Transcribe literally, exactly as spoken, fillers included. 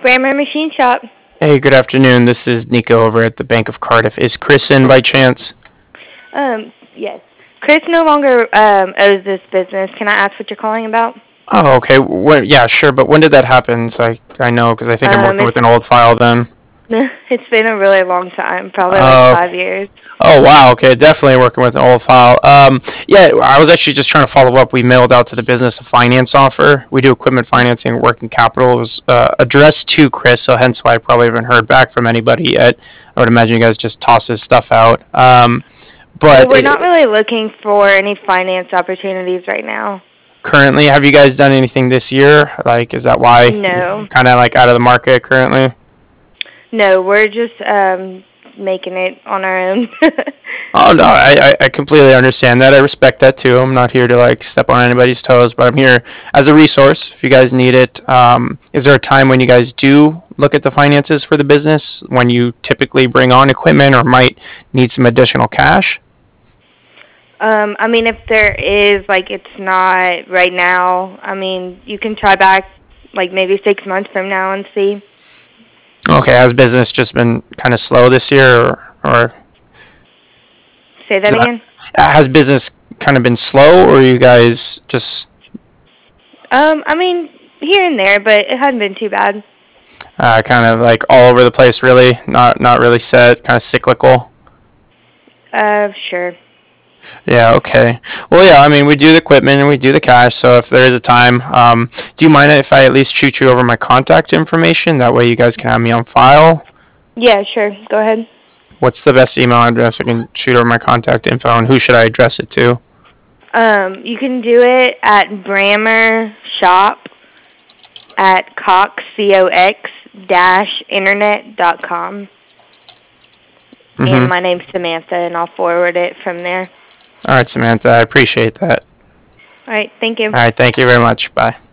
Grammar Machine Shop. Hey, good afternoon. This is Nico over at the Bank of Cardiff. Is Chris in by chance? Um, yes. Chris no longer um, owes this business. Can I ask what you're calling about? Oh, okay. When, yeah, sure. But when did that happen? So I, I know because I think I'm Um, working it's, with an old file then. it's been a really long time, probably Uh, like five years. oh, wow. Okay, definitely working with an old file. Um, yeah, I was actually just trying to follow up. We mailed out to the business a finance offer. We do equipment financing, working capital. It was uh, addressed to Chris, so hence why I probably haven't heard back from anybody yet. I would imagine you guys just toss his stuff out. Um, So but we're it, not really looking for any finance opportunities right now. currently, have you guys done anything this year? Like, is that why No. kind of like out of the market currently? No, we're just um, making it on our own. Oh no, I, I completely understand that. I respect that too. I'm not here to like step on anybody's toes, but I'm here as a resource if you guys need it. Um, is there a time when you guys do look at the finances for the business when you typically bring on equipment or might need some additional cash? Um, I mean, if there is, like, it's not right now. I mean, you can try back, like, maybe six months from now and see. Okay, has business just been kind of slow this year, or, or Say that again? has business kind of been slow, or you guys just Um, I mean, here and there, but it hadn't been too bad. uh, kind of like all over the place, really? Not not really set, kind of cyclical? Uh, sure. Yeah, okay. Well, yeah, I mean, we do the equipment and we do the cash, so if there is a time, um, do you mind if I at least shoot you over my contact information? That way you guys can have me on file. Yeah, sure. Go ahead. What's the best email address I can shoot over my contact info, and who should I address it to? Um, you can do it at Brammer Shop at cox, C O X, dash, internet dot com. Mm-hmm. And my name's Samantha, and I'll forward it from there. All right, Samantha, I appreciate that. All right, thank you. All right, thank you very much. Bye.